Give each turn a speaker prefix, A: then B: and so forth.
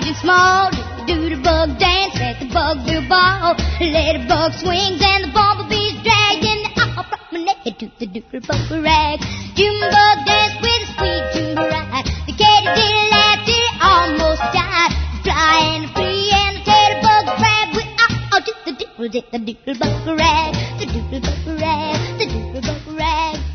A: and small. Doodle-bug dance at the bugville ball. Ladybug swings and the bumblebees dragging the apple from my neck to the doodle-bug rag. Junebug dance with a sweet tune ride. The katydid laughed till it almost died. The fly and the flea and the tater-bug crab went all to the doodle-bug rag. The doodle-bug rag, the doodle-bug rag.